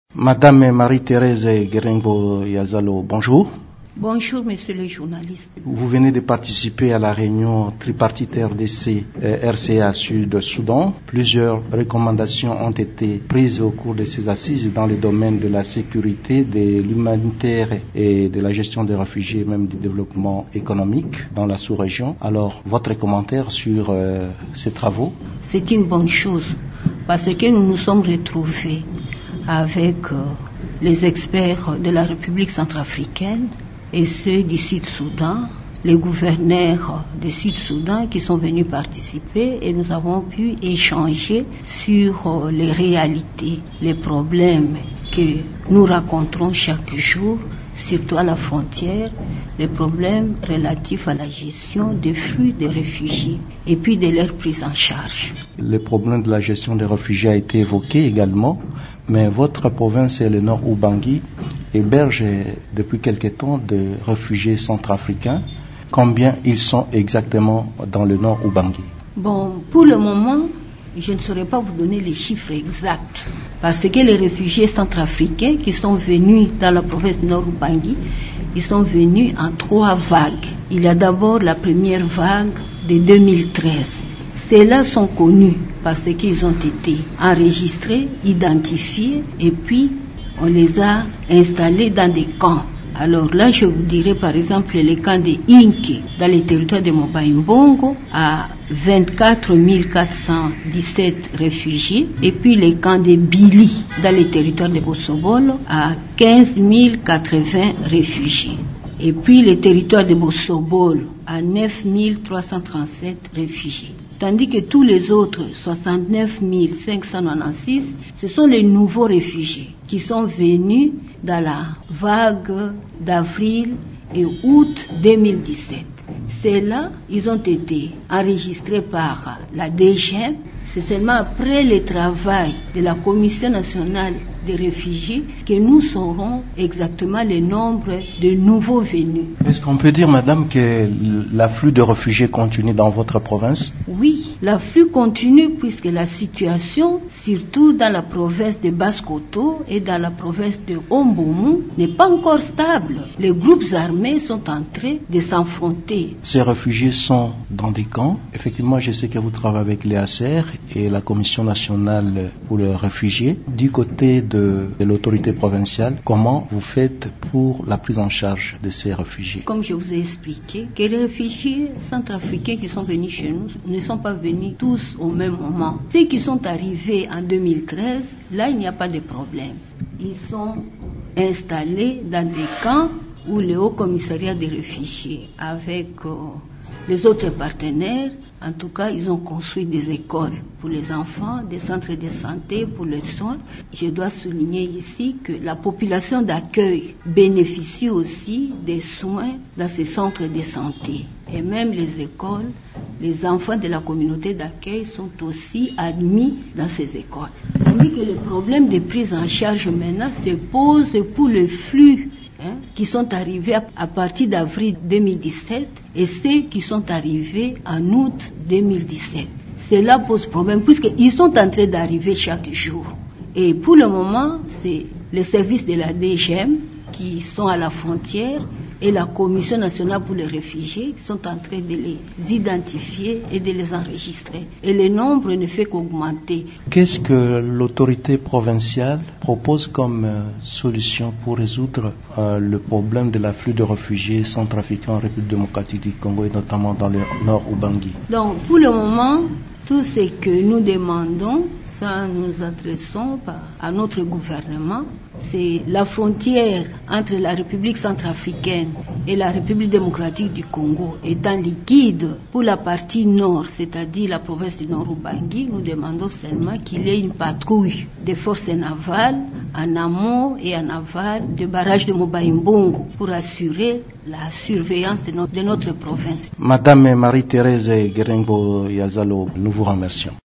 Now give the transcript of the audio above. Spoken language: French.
Madame Marie-Thérèse Guérengo Yazalo, bonjour. Bonjour, monsieur le journaliste. Vous venez de participer à la réunion tripartite RDC RCA Sud-Soudan. Plusieurs recommandations ont été prises au cours de ces assises dans le domaine de la sécurité, de l'humanitaire et de la gestion des réfugiés, même du développement économique dans la sous-région. Alors, votre commentaire sur ces travaux? C'est une bonne chose parce que nous nous sommes retrouvés avec les experts de la République centrafricaine et ceux du Sud-Soudan, les gouverneurs du Sud-Soudan qui sont venus participer, et nous avons pu échanger sur les réalités, les problèmes que nous rencontrons chaque jour, surtout à la frontière, les problèmes relatifs à la gestion des flux des réfugiés et puis de leur prise en charge. Le problème de la gestion des réfugiés a été évoqué également, mais votre province, le Nord Ubangi, héberge depuis quelque temps de réfugiés centrafricains. Combien ils sont exactement dans le Nord Ubangi? Bon, pour le moment, je ne saurais pas vous donner les chiffres exacts, parce que les réfugiés centrafricains qui sont venus dans la province du Nord Ubangi, ils sont venus en 3 vagues. Il y a d'abord la première vague de 2013. Ceux-là sont connus parce qu'ils ont été enregistrés, identifiés, et puis on les a installés dans des camps. Alors là, je vous dirais par exemple les camps de Inke dans les territoires de Moba-Mbongo à 24 417 réfugiés, et puis les camps de Bili dans les territoires de Bossobolo à 15 080 réfugiés. Et puis les territoires de Bossobolo à 9 337 réfugiés. Tandis que tous les autres, 69 596, ce sont les nouveaux réfugiés qui sont venus dans la vague d'avril et août 2017. Ceux-là, ils ont été enregistrés par la DGM. C'est seulement après le travail de la Commission nationale des réfugiés que nous saurons exactement le nombre de nouveaux venus. Est-ce qu'on peut dire, madame, que l'afflux de réfugiés continue dans votre province? Oui, l'afflux continue puisque la situation, surtout dans la province de Basse-Koto et dans la province de Ombomu, n'est pas encore stable. Les groupes armés sont en train de s'affronter. Ces réfugiés sont dans des camps. Effectivement, je sais que vous travaillez avec les ACR et la Commission nationale pour les réfugiés. Du côté de l'autorité provinciale, comment vous faites pour la prise en charge de ces réfugiés? Comme je vous ai expliqué, que les réfugiés centrafricains qui sont venus chez nous ne sont pas venus tous au même moment. Ceux qui sont arrivés en 2013, là il n'y a pas de problème. Ils sont installés dans des camps où le Haut Commissariat des réfugiés, avec les autres partenaires, en tout cas, ils ont construit des écoles pour les enfants, des centres de santé pour les soins. Je dois souligner ici que la population d'accueil bénéficie aussi des soins dans ces centres de santé. Et même les écoles, les enfants de la communauté d'accueil sont aussi admis dans ces écoles. Tandis que le problème de prise en charge maintenant se pose pour le flux qui sont arrivés à partir d'avril 2017 et ceux qui sont arrivés en août 2017. Cela pose problème puisqu'ils sont en train d'arriver chaque jour. Et pour le moment, c'est les services de la DGM qui sont à la frontière et la Commission nationale pour les réfugiés qui sont en train de les identifier et de les enregistrer. Et le nombre ne fait qu'augmenter. Qu'est-ce que l'autorité provinciale propose comme solution pour résoudre le problème de l'afflux de réfugiés centrafricains en République démocratique du Congo et notamment dans le Nord Ubangi? Donc, pour le moment, tout ce que nous demandons, ça nous adressons à notre gouvernement, c'est la frontière entre la République centrafricaine et la République démocratique du Congo étant liquide pour la partie nord, c'est-à-dire la province du Nord Ubangi. Nous demandons seulement qu'il y ait une patrouille des forces navales en amont et en aval du barrage de Moba-Mbongo pour assurer la surveillance de notre province. Madame Marie-Thérèse Guérengo Yazalo, nous vous remercions.